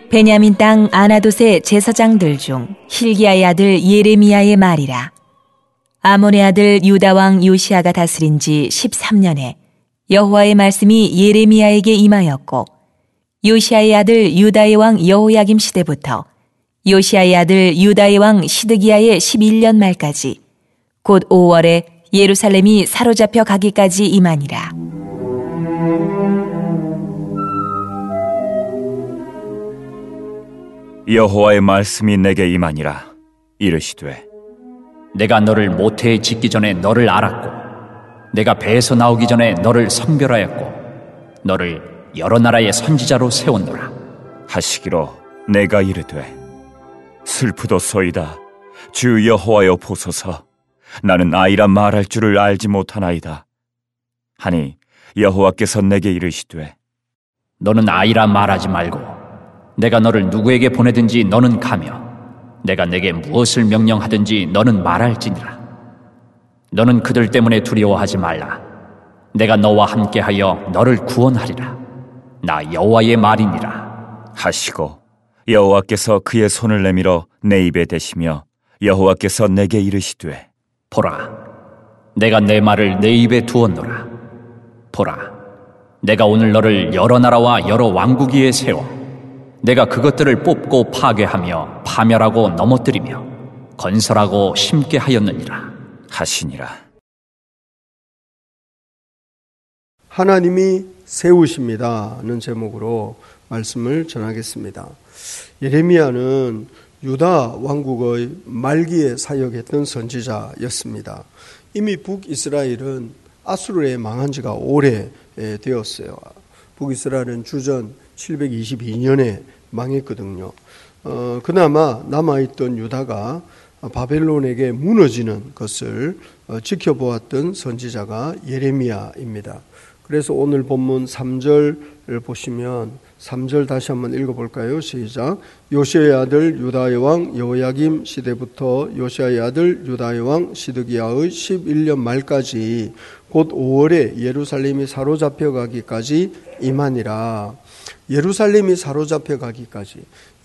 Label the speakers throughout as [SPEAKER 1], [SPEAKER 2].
[SPEAKER 1] 베냐민 땅 아나돗의 제사장들 중 hil기야의 아들 예레미야의 말이라. 아몬의 아들 유다 왕 요시야가 다스린 지 13년에 여호와의 말씀이 예레미야에게 임하였고, 요시야의 아들 유다의 왕 여호야김 시대부터 요시야의 아들 유다의 왕 시드기야의 11년 말까지 곧 5월에 예루살렘이 사로잡혀 가기까지 임하니라.
[SPEAKER 2] 여호와의 말씀이 내게 임하니라. 이르시되,
[SPEAKER 3] 내가 너를 모태에 짓기 전에 너를 알았고, 내가 배에서 나오기 전에 너를 성별하였고, 너를 여러 나라의 선지자로 세웠노라
[SPEAKER 2] 하시기로 내가 이르되, 슬프도소이다. 주 여호와여 보소서. 나는 아이라 말할 줄을 알지 못하나이다. 하니 여호와께서 내게 이르시되,
[SPEAKER 3] 너는 아이라 말하지 말고 내가 너를 누구에게 보내든지 너는 가며 내가 내게 무엇을 명령하든지 너는 말할지니라. 너는 그들 때문에 두려워하지 말라. 내가 너와 함께하여 너를 구원하리라. 나 여호와의 말이니라
[SPEAKER 2] 하시고 여호와께서 그의 손을 내밀어 내 입에 대시며 여호와께서 내게 이르시되,
[SPEAKER 3] 보라, 내가 내 말을 내 입에 두었노라. 보라, 내가 오늘 너를 여러 나라와 여러 왕국 위에 세워 내가 그것들을 뽑고 파괴하며 파멸하고 넘어뜨리며 건설하고 심게 하였느니라
[SPEAKER 2] 하시니라.
[SPEAKER 4] 하나님이 세우십니다는 제목으로 말씀을 전하겠습니다. 예레미야는 유다 왕국의 말기에 사역했던 선지자였습니다. 이미 북이스라엘은 아수르에 망한 지가 오래되었어요. 북이스라엘은 주전 722년에 망했거든요. 그나마 남아있던 유다가 바벨론에게 무너지는 것을 지켜보았던 선지자가 예레미야입니다. 그래서 오늘 본문 3절을 보시면 3절 다시 한번 읽어볼까요? 시작. 요시야의 아들 유다의 왕 여호야김 시대부터 요시야의 아들 유다의 왕 시드기야의 11년 말까지 곧 5월에 예루살렘이 사로잡혀 가기까지 임하니라. 예루살렘이 사로잡혀 가기까지,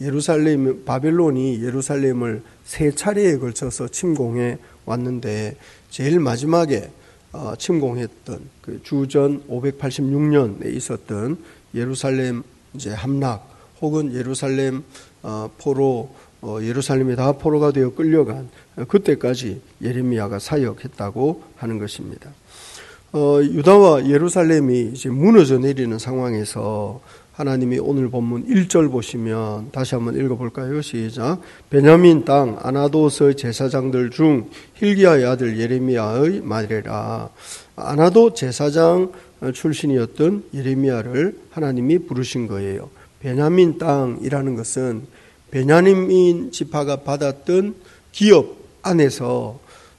[SPEAKER 4] 바벨론이 예루살렘을 세 차례에 걸쳐서 침공해 왔는데 제일 마지막에 침공했던 그 주전 586년에 있었던 예루살렘 이제 함락 혹은 예루살렘 포로, 예루살렘이 다 포로가 되어 끌려간 그때까지 예레미야가 사역했다고 하는 것입니다. 유다와 예루살렘이 이제 무너져 내리는 상황에서 하나님이 오늘 본문 1절 보시면 다시 한번 읽어볼까요? 시작. 베냐민 땅 아나돗의 제사장들 중 hil기야의 아들 예레미야의 말이라. 아나돗 제사장 출신이었던 예레미야를 하나님이 부르신 거예요. 베냐민 땅이라는 것은 베냐민 지파가 받았던 기업 안에서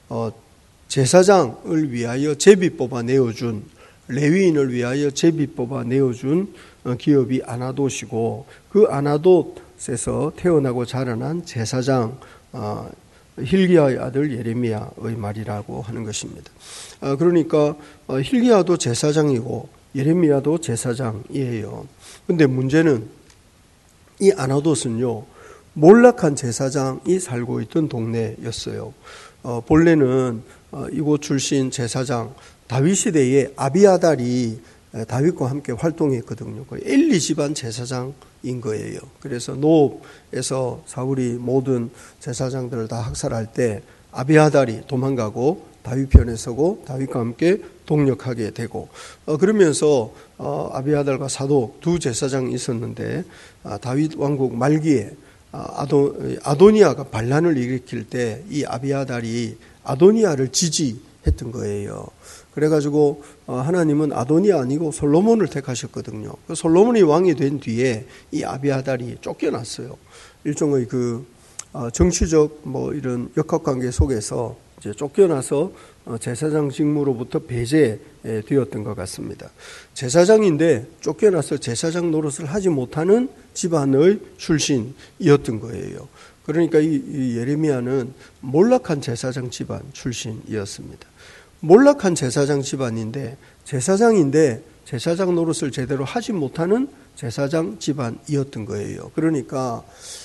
[SPEAKER 4] 제사장을 위하여 제비 뽑아 내어준, 레위인을 위하여 제비 뽑아 내어준 기업이 아나돗이고, 그 아나돗에서 태어나고 자라난 제사장 hil기야의 아들 예레미야의 말이라고 하는 것입니다. 그러니까 hil기야도 제사장이고 예레미야도 제사장이에요. 그런데 문제는 이 아나돗은요, 몰락한 제사장이 살고 있던 동네였어요. 본래는 이곳 출신 제사장 다윗 시대에 아비아달이 다윗과 함께 활동했거든요. 엘리 집안 제사장인 거예요. 그래서 노업에서 사울이 모든 제사장들을 다 학살할 때 아비아달이 도망가고 다윗 편에 서고 다윗과 함께 동력하게 되고, 그러면서 아비아달과 사독 두 제사장이 있었는데 다윗 왕국 말기에 아도니아가 반란을 일으킬 때 이 아비아달이 아도니아를 지지했던 거예요. 그래가지고 하나님은 아도니아 아니고 솔로몬을 택하셨거든요. 솔로몬이 왕이 된 뒤에 이 아비아달이 쫓겨났어요. 일종의 그 정치적 이런 역학관계 속에서 이제 쫓겨나서 제사장 직무로부터 배제되었던 것 같습니다. 제사장인데 쫓겨나서 제사장 노릇을 하지 못하는 집안의 출신이었던 거예요. 그러니까 이 예레미야는 몰락한 제사장 집안 출신이었습니다. 몰락한 제사장 집안인데 제사장인데 제사장 노릇을 제대로 하지 못하는 제사장 집안이었던 거예요. 그러니까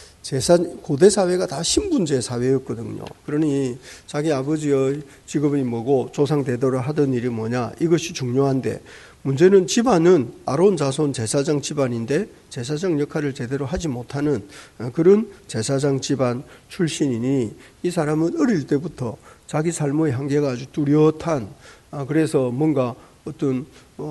[SPEAKER 4] 고대 사회가 다 신분제 사회였거든요. 그러니 자기 아버지의 직업이 뭐고 조상 대대로 하던 일이 뭐냐, 이것이 중요한데, 문제는 집안은 아론 자손 제사장 집안인데 제사장 역할을 제대로 하지 못하는 그런 제사장 집안 출신이니, 이 사람은 어릴 때부터 자기 삶의 한계가 아주 뚜렷한, 그래서 뭔가 어떤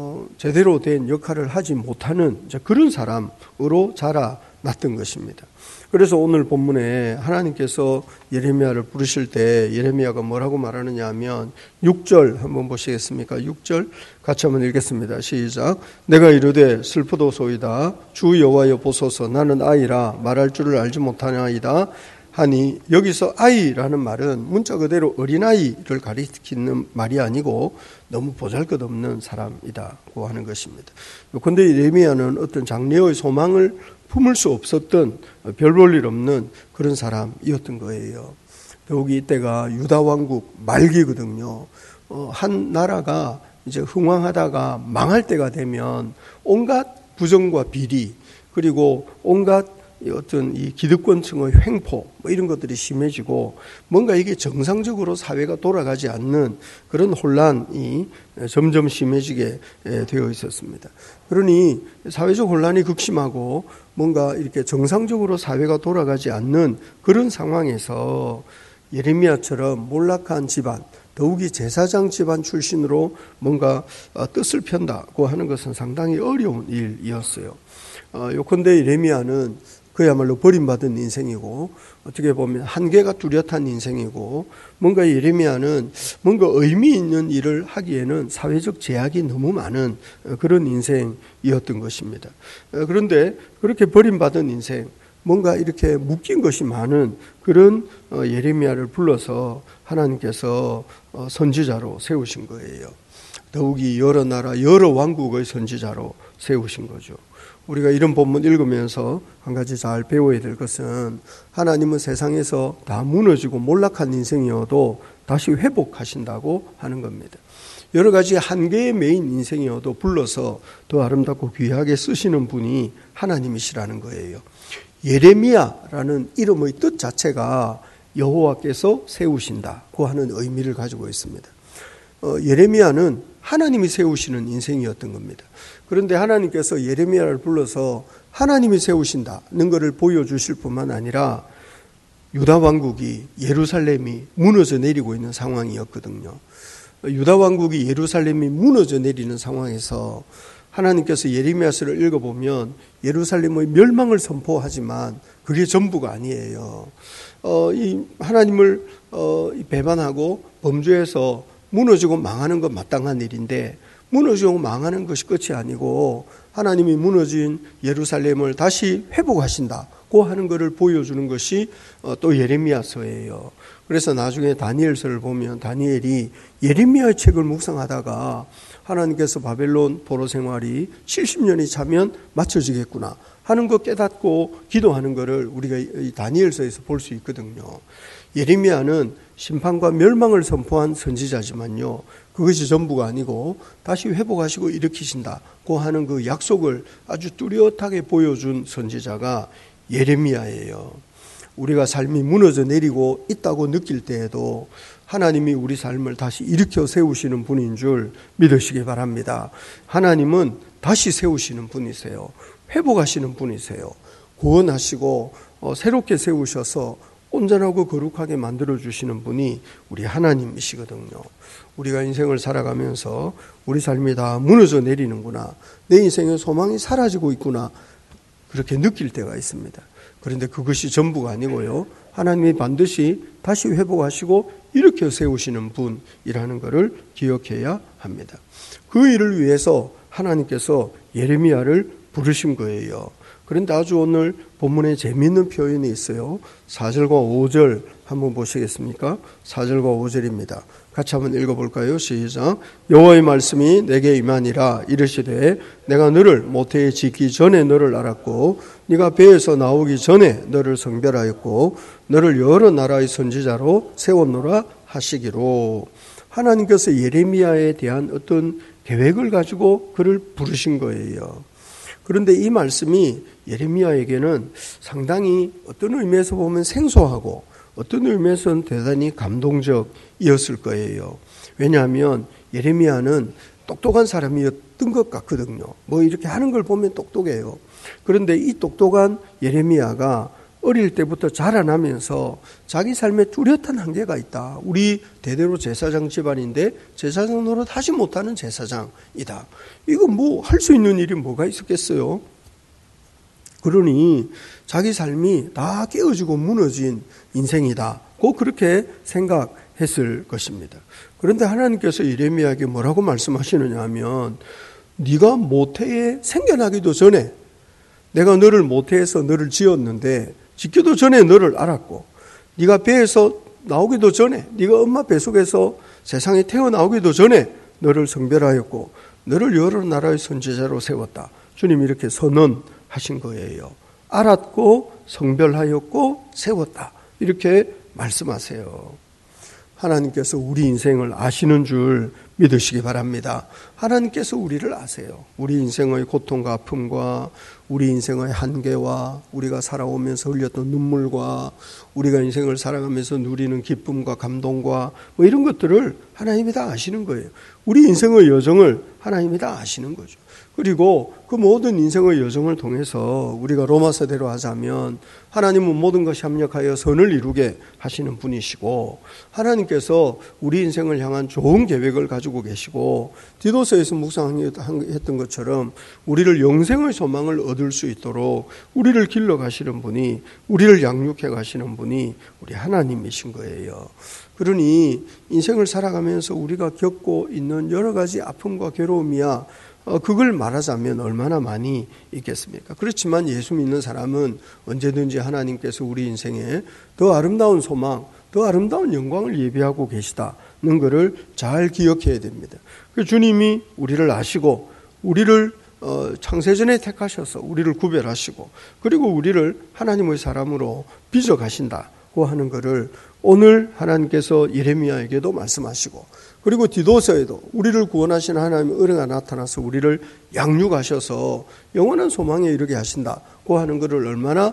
[SPEAKER 4] 제대로 된 역할을 하지 못하는 그런 사람으로 자라났던 것입니다. 그래서 오늘 본문에 하나님께서 예레미야를 부르실 때 예레미야가 뭐라고 말하느냐 하면 6절 한번 보시겠습니까? 6절 같이 한번 읽겠습니다. 시작. 내가 이르되 슬프도소이다. 주 여호와여 보소서. 나는 아이라 말할 줄을 알지 못하나이다 하니, 여기서 아이라는 말은 문자 그대로 어린아이를 가리키는 말이 아니고 너무 보잘것없는 사람이라고 하는 것입니다. 그런데 예레미야는 어떤 장래의 소망을 품을 수 없었던, 별 볼 일 없는 그런 사람이었던 거예요. 더욱이 이때가 유다 왕국 말기거든요. 한 나라가 이제 흥왕하다가 망할 때가 되면 온갖 부정과 비리, 그리고 온갖 어떤 이 기득권층의 횡포, 뭐 이런 것들이 심해지고 뭔가 이게 정상적으로 사회가 돌아가지 않는 그런 혼란이 점점 심해지게 되어 있었습니다. 그러니 사회적 혼란이 극심하고 뭔가 이렇게 정상적으로 사회가 돌아가지 않는 그런 상황에서 예레미야처럼 몰락한 집안, 더욱이 제사장 집안 출신으로 뭔가 뜻을 편다고 하는 것은 상당히 어려운 일이었어요. 요컨대 예레미야는 그야말로 버림받은 인생이고, 어떻게 보면 한계가 뚜렷한 인생이고, 뭔가 예레미야는 뭔가 의미 있는 일을 하기에는 사회적 제약이 너무 많은 그런 인생이었던 것입니다. 그런데 그렇게 버림받은 인생, 뭔가 이렇게 묶인 것이 많은 그런 예레미야를 불러서 하나님께서 선지자로 세우신 거예요. 더욱이 여러 나라, 여러 왕국의 선지자로 세우신 거죠. 우리가 이런 본문 읽으면서 한 가지 잘 배워야 될 것은, 하나님은 세상에서 다 무너지고 몰락한 인생이어도 다시 회복하신다고 하는 겁니다. 여러 가지 한계에 매인 인생이어도 불러서 더 아름답고 귀하게 쓰시는 분이 하나님이시라는 거예요. 예레미야라는 이름의 뜻 자체가 여호와께서 세우신다고 하는 의미를 가지고 있습니다. 예레미야는 하나님이 세우시는 인생이었던 겁니다. 그런데 하나님께서 예레미야를 불러서 하나님이 세우신다는 것을 보여주실 뿐만 아니라 유다 왕국이, 예루살렘이 무너져 내리고 있는 상황이었거든요. 유다 왕국이, 예루살렘이 무너져 내리는 상황에서 하나님께서 예레미야서를 읽어보면 예루살렘의 멸망을 선포하지만 그게 전부가 아니에요. 이 하나님을 배반하고 범죄해서 무너지고 망하는 건 마땅한 일인데, 무너지고 망하는 것이 끝이 아니고 하나님이 무너진 예루살렘을 다시 회복하신다고 하는 것을 보여주는 것이 또 예레미야서예요. 그래서 나중에 다니엘서를 보면 다니엘이 예레미야의 책을 묵상하다가 하나님께서 바벨론 포로 생활이 70년이 차면 맞춰지겠구나 하는 것 깨닫고 기도하는 것을 우리가 이 다니엘서에서 볼 수 있거든요. 예레미야는 심판과 멸망을 선포한 선지자지만요, 그것이 전부가 아니고 다시 회복하시고 일으키신다고 하는 그 약속을 아주 뚜렷하게 보여준 선지자가 예레미야예요. 우리가 삶이 무너져 내리고 있다고 느낄 때에도 하나님이 우리 삶을 다시 일으켜 세우시는 분인 줄 믿으시기 바랍니다. 하나님은 다시 세우시는 분이세요. 회복하시는 분이세요. 구원하시고 새롭게 세우셔서 온전하고 거룩하게 만들어주시는 분이 우리 하나님이시거든요. 우리가 인생을 살아가면서 우리 삶이 다 무너져 내리는구나, 내 인생의 소망이 사라지고 있구나, 그렇게 느낄 때가 있습니다. 그런데 그것이 전부가 아니고요, 하나님이 반드시 다시 회복하시고 일으켜 세우시는 분이라는 것을 기억해야 합니다. 그 일을 위해서 하나님께서 예레미야를 부르신 거예요. 그런데 아주 오늘 본문에 재미있는 표현이 있어요. 4절과 5절 한번 보시겠습니까? 4절과 5절입니다. 같이 한번 읽어볼까요? 시작. 여호와의 말씀이 내게 임하니라. 이르시되 내가 너를 모태에 짓기 전에 너를 알았고 네가 배에서 나오기 전에 너를 성별하였고 너를 여러 나라의 선지자로 세웠노라 하시기로. 하나님께서 예레미야에 대한 어떤 계획을 가지고 그를 부르신 거예요. 그런데 이 말씀이 예레미야에게는 상당히 어떤 의미에서 보면 생소하고 어떤 의미에서는 대단히 감동적이었을 거예요. 왜냐하면 예레미야는 똑똑한 사람이었던 것 같거든요. 뭐 이렇게 하는 걸 보면 똑똑해요. 그런데 이 똑똑한 예레미야가 어릴 때부터 자라나면서 자기 삶에 뚜렷한 한계가 있다. 우리 대대로 제사장 집안인데 제사장 노릇 하지 못하는 제사장이다. 이거 뭐 할 수 있는 일이 뭐가 있었겠어요? 그러니 자기 삶이 다 깨어지고 무너진 인생이다. 꼭 그렇게 생각했을 것입니다. 그런데 하나님께서 예레미야에게 뭐라고 말씀하시느냐 하면 네가 모태에 생겨나기도 전에 내가 너를 모태에서 너를 지었는데 짓기도 전에 너를 알았고 네가 배에서 나오기도 전에 네가 엄마 뱃속에서 세상에 태어나오기도 전에 너를 성별하였고 너를 여러 나라의 선지자로 세웠다. 주님이 이렇게 선언하신 거예요. 알았고 성별하였고 세웠다. 이렇게 말씀하세요. 하나님께서 우리 인생을 아시는 줄 믿으시기 바랍니다. 하나님께서 우리를 아세요. 우리 인생의 고통과 아픔과 우리 인생의 한계와 우리가 살아오면서 흘렸던 눈물과 우리가 인생을 살아가면서 누리는 기쁨과 감동과 뭐 이런 것들을 하나님이 다 아시는 거예요. 우리 인생의 여정을 하나님이 다 아시는 거죠. 그리고 그 모든 인생의 여정을 통해서 우리가 로마서대로 하자면 하나님은 모든 것이 합력하여 선을 이루게 하시는 분이시고 하나님께서 우리 인생을 향한 좋은 계획을 가지고 계시고 디도서에서 묵상했던 것처럼 우리를 영생의 소망을 얻을 수 있도록 우리를 길러 가시는 분이 우리를 양육해 가시는 분이 우리 하나님이신 거예요. 그러니 인생을 살아가면서 우리가 겪고 있는 여러 가지 아픔과 괴로움이야 그걸 말하자면 얼마나 많이 있겠습니까? 그렇지만 예수 믿는 사람은 언제든지 하나님께서 우리 인생에 더 아름다운 소망, 더 아름다운 영광을 예비하고 계시다는 것을 잘 기억해야 됩니다. 주님이 우리를 아시고 우리를 창세전에 택하셔서 우리를 구별하시고 그리고 우리를 하나님의 사람으로 빚어가신다고 하는 것을 오늘 하나님께서 예레미야에게도 말씀하시고 그리고 디도서에도 우리를 구원하신 하나님의 은혜가 나타나서 우리를 양육하셔서 영원한 소망에 이르게 하신다고 하는 것을 얼마나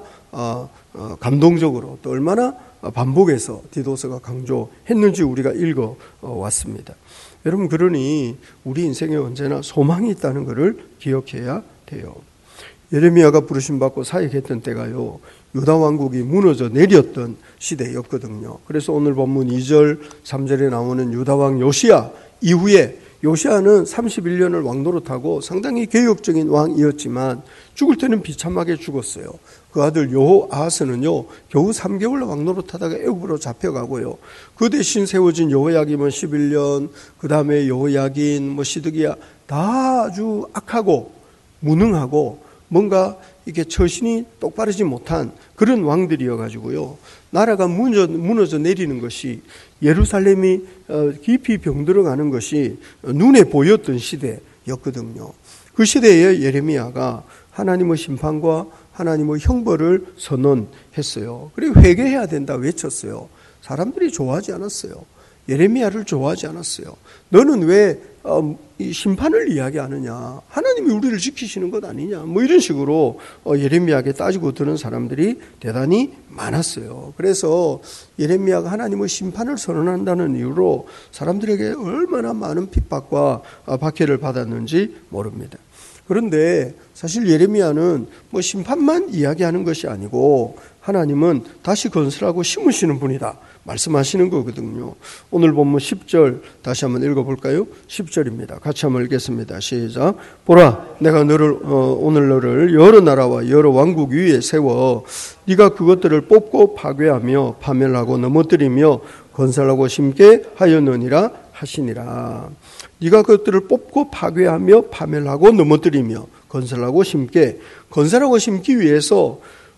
[SPEAKER 4] 감동적으로 또 얼마나 반복해서 디도서가 강조했는지 우리가 읽어왔습니다. 여러분 그러니 우리 인생에 언제나 소망이 있다는 것을 기억해야 돼요. 예레미야가 부르심받고 사역했던 때가요. 유다 왕국이 무너져 내렸던 시대였거든요. 그래서 오늘 본문 2절 3절에 나오는 유다 왕 요시야 이후에 요시야는 31년을 왕노릇하고 상당히 개혁적인 왕이었지만 죽을 때는 비참하게 죽었어요. 그 아들 여호아하스는요 겨우 3개월 왕노릇하다가 애굽으로 잡혀가고요. 그 대신 세워진 여호야김은 11년, 그 다음에 여호야긴, 시드기야 다 아주 악하고 무능하고 뭔가 이게 처신이 똑바르지 못한 그런 왕들이어가지고요. 나라가 무너져 내리는 것이 예루살렘이 깊이 병들어가는 것이 눈에 보였던 시대였거든요. 그 시대에 예레미야가 하나님의 심판과 하나님의 형벌을 선언했어요. 그리고 회개해야 된다 외쳤어요. 사람들이 좋아하지 않았어요. 예레미야를 좋아하지 않았어요. 너는 왜 이 심판을 이야기하느냐? 하나님이 우리를 지키시는 것 아니냐? 이런 식으로 예레미야에게 따지고 드는 사람들이 대단히 많았어요. 그래서 예레미야가 하나님의 심판을 선언한다는 이유로 사람들에게 얼마나 많은 핍박과 박해를 받았는지 모릅니다. 그런데 사실 예레미야는 심판만 이야기하는 것이 아니고 하나님은 다시 건설하고 심으시는 분이다 말씀하시는 거거든요. 오늘 본문 10절 다시 한번 읽어볼까요? 10절입니다. 같이 한번 읽겠습니다. 시작. 보라, 내가 오늘 너를 여러 나라와 여러 왕국 위에 세워 네가 그것들을 뽑고 파괴하며 파멸하고 넘어뜨리며 건설하고 심게 하였느니라 하시니라. 네가 그것들을 뽑고 파괴하며 파멸하고 넘어뜨리며 건설하고 심기 위해서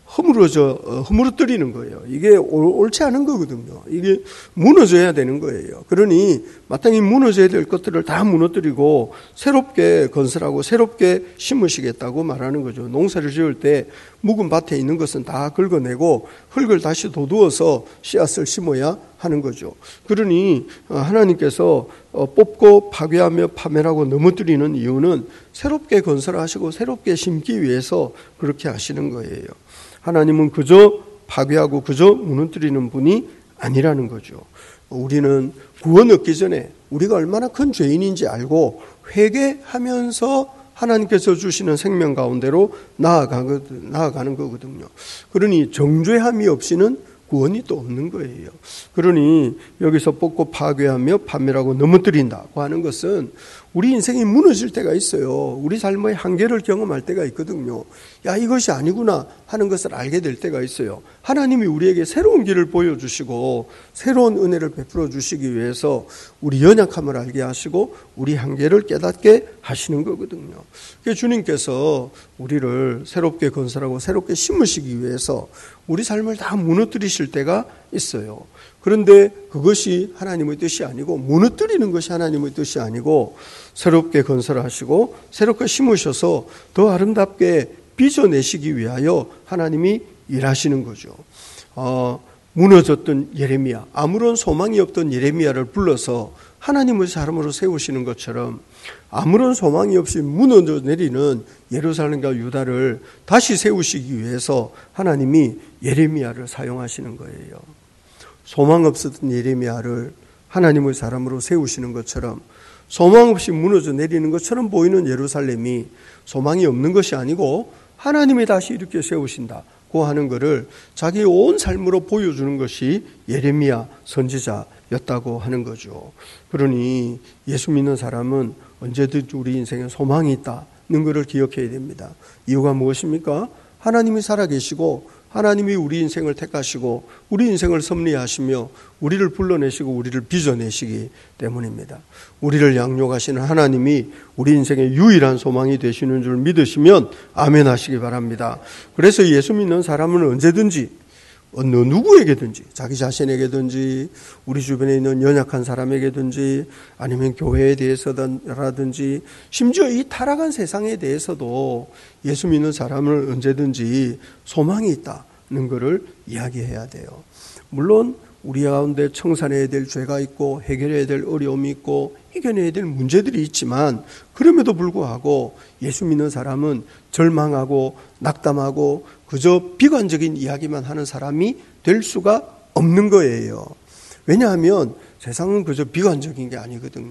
[SPEAKER 4] 허물어뜨리는 거예요. 이게 옳지 않은 거거든요. 이게 무너져야 되는 거예요. 그러니 마땅히 무너져야 될 것들을 다 무너뜨리고 새롭게 건설하고 새롭게 심으시겠다고 말하는 거죠. 농사를 지을 때 묵은 밭에 있는 것은 다 긁어내고 흙을 다시 돋우어서 씨앗을 심어야 하는 거죠. 그러니 하나님께서 뽑고 파괴하며 파멸하고 넘어뜨리는 이유는 새롭게 건설하시고 새롭게 심기 위해서 그렇게 하시는 거예요. 하나님은 그저 파괴하고 그저 무너뜨리는 분이 아니라는 거죠. 우리는 구원 얻기 전에 우리가 얼마나 큰 죄인인지 알고 회개하면서 하나님께서 주시는 생명 가운데로 나아가는 거거든요. 그러니 정죄함이 없이는 구원이 또 없는 거예요. 그러니 여기서 뽑고 파괴하며 파멸하고 넘어뜨린다고 하는 것은 우리 인생이 무너질 때가 있어요. 우리 삶의 한계를 경험할 때가 있거든요. 야, 이것이 아니구나 하는 것을 알게 될 때가 있어요. 하나님이 우리에게 새로운 길을 보여주시고 새로운 은혜를 베풀어 주시기 위해서 우리 연약함을 알게 하시고 우리 한계를 깨닫게 하시는 거거든요. 그래서 주님께서 우리를 새롭게 건설하고 새롭게 심으시기 위해서 우리 삶을 다 무너뜨리실 때가 있어요. 그런데 그것이 하나님의 뜻이 아니고 무너뜨리는 것이 하나님의 뜻이 아니고 새롭게 건설하시고 새롭게 심으셔서 더 아름답게 빚어내시기 위하여 하나님이 일하시는 거죠. 무너졌던 예레미야, 아무런 소망이 없던 예레미야를 불러서 하나님의 사람으로 세우시는 것처럼 아무런 소망이 없이 무너져 내리는 예루살렘과 유다를 다시 세우시기 위해서 하나님이 예레미야를 사용하시는 거예요. 소망 없었던 예레미야를 하나님의 사람으로 세우시는 것처럼 소망 없이 무너져 내리는 것처럼 보이는 예루살렘이 소망이 없는 것이 아니고 하나님이 다시 이렇게 세우신다고 하는 것을 자기의 온 삶으로 보여주는 것이 예레미야 선지자였다고 하는 거죠. 그러니 예수 믿는 사람은 언제든지 우리 인생에 소망이 있다는 것을 기억해야 됩니다. 이유가 무엇입니까? 하나님이 살아계시고 하나님이 우리 인생을 택하시고 우리 인생을 섭리하시며 우리를 불러내시고 우리를 빚어내시기 때문입니다. 우리를 양육하시는 하나님이 우리 인생의 유일한 소망이 되시는 줄 믿으시면 아멘 하시기 바랍니다. 그래서 예수 믿는 사람은 언제든지 어느 누구에게든지 자기 자신에게든지 우리 주변에 있는 연약한 사람에게든지 아니면 교회에 대해서라든지 심지어 이 타락한 세상에 대해서도 예수 믿는 사람은 언제든지 소망이 있다는 것을 이야기해야 돼요. 물론 우리 가운데 청산해야 될 죄가 있고 해결해야 될 어려움이 있고 이겨내야 될 문제들이 있지만 그럼에도 불구하고 예수 믿는 사람은 절망하고 낙담하고 그저 비관적인 이야기만 하는 사람이 될 수가 없는 거예요. 왜냐하면 세상은 그저 비관적인 게 아니거든요.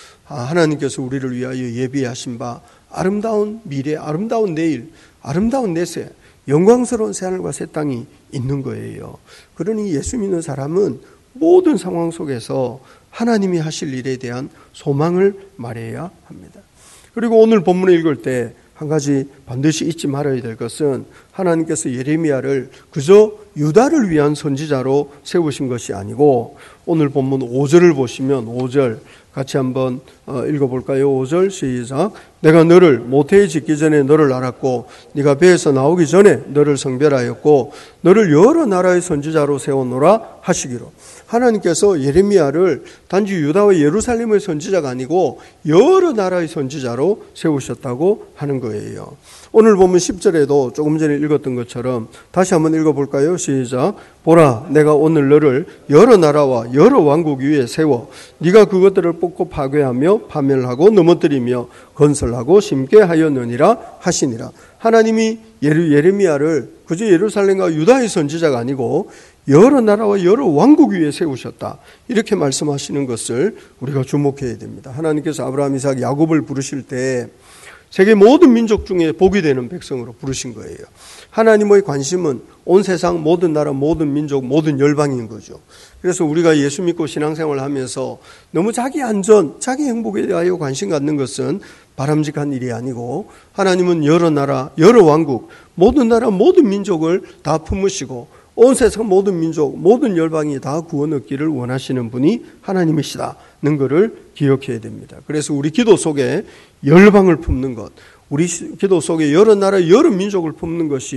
[SPEAKER 4] 하나님께서 우리를 위하여 예비하신 바 아름다운 미래, 아름다운 내일, 아름다운 내세, 영광스러운 새하늘과 새 땅이 있는 거예요. 그러니 예수 믿는 사람은 모든 상황 속에서 하나님이 하실 일에 대한 소망을 말해야 합니다. 그리고 오늘 본문을 읽을 때 한 가지 반드시 잊지 말아야 될 것은 하나님께서 예레미야를 그저 유다를 위한 선지자로 세우신 것이 아니고 오늘 본문 5절을 보시면 5절 같이 한번 읽어볼까요? 5절 시작. 내가 너를 모태에 짓기 전에 너를 알았고 네가 배에서 나오기 전에 너를 성별하였고 너를 여러 나라의 선지자로 세웠노라 하시기로. 하나님께서 예레미야를 단지 유다와 예루살렘의 선지자가 아니고 여러 나라의 선지자로 세우셨다고 하는 거예요. 오늘 보면 10절에도 조금 전에 읽었던 것처럼 다시 한번 읽어볼까요? 시작. 보라, 내가 오늘 너를 여러 나라와 여러 왕국 위에 세워 네가 그것들을 뽑고 파괴하며 파멸하고 넘어뜨리며 건설하고 심게 하였느니라 하시니라. 하나님이 예레미야를 그저 예루살렘과 유다의 선지자가 아니고 여러 나라와 여러 왕국 위에 세우셨다. 이렇게 말씀하시는 것을 우리가 주목해야 됩니다. 하나님께서 아브라함, 이삭, 야곱을 부르실 때 세계 모든 민족 중에 복이 되는 백성으로 부르신 거예요. 하나님의 관심은 온 세상 모든 나라, 모든 민족, 모든 열방인 거죠. 그래서 우리가 예수 믿고 신앙생활을 하면서 너무 자기 안전, 자기 행복에 대하여 관심 갖는 것은 바람직한 일이 아니고 하나님은 여러 나라, 여러 왕국, 모든 나라, 모든 민족을 다 품으시고 온 세상 모든 민족, 모든 열방이 다 구원 얻기를 원하시는 분이 하나님이시다는 것을 기억해야 됩니다. 그래서 우리 기도 속에 열방을 품는 것, 우리 기도 속에 여러 나라, 여러 민족을 품는 것이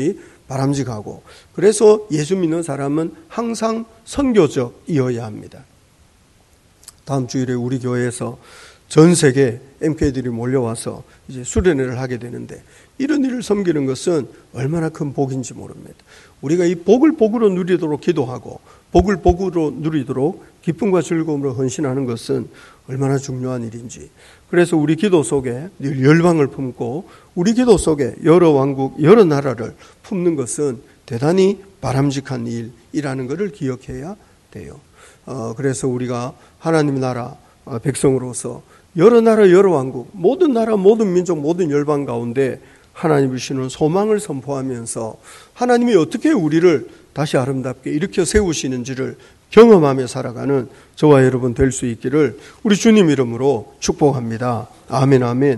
[SPEAKER 4] 바람직하고, 그래서 예수 믿는 사람은 항상 선교적이어야 합니다. 다음 주일에 우리 교회에서 전 세계 MK들이 몰려와서 이제 수련회를 하게 되는데, 이런 일을 섬기는 것은 얼마나 큰 복인지 모릅니다. 우리가 이 복을 복으로 누리도록 기도하고 복을 복으로 누리도록 기쁨과 즐거움으로 헌신하는 것은 얼마나 중요한 일인지. 그래서 우리 기도 속에 늘 열방을 품고 우리 기도 속에 여러 왕국, 여러 나라를 품는 것은 대단히 바람직한 일이라는 것을 기억해야 돼요. 그래서 우리가 하나님의 나라 백성으로서 여러 나라, 여러 왕국, 모든 나라, 모든 민족, 모든 열방 가운데 하나님이 주시는 소망을 선포하면서 하나님이 어떻게 우리를 다시 아름답게 일으켜 세우시는지를 경험하며 살아가는 저와 여러분 될 수 있기를 우리 주님 이름으로 축복합니다. 아멘, 아멘.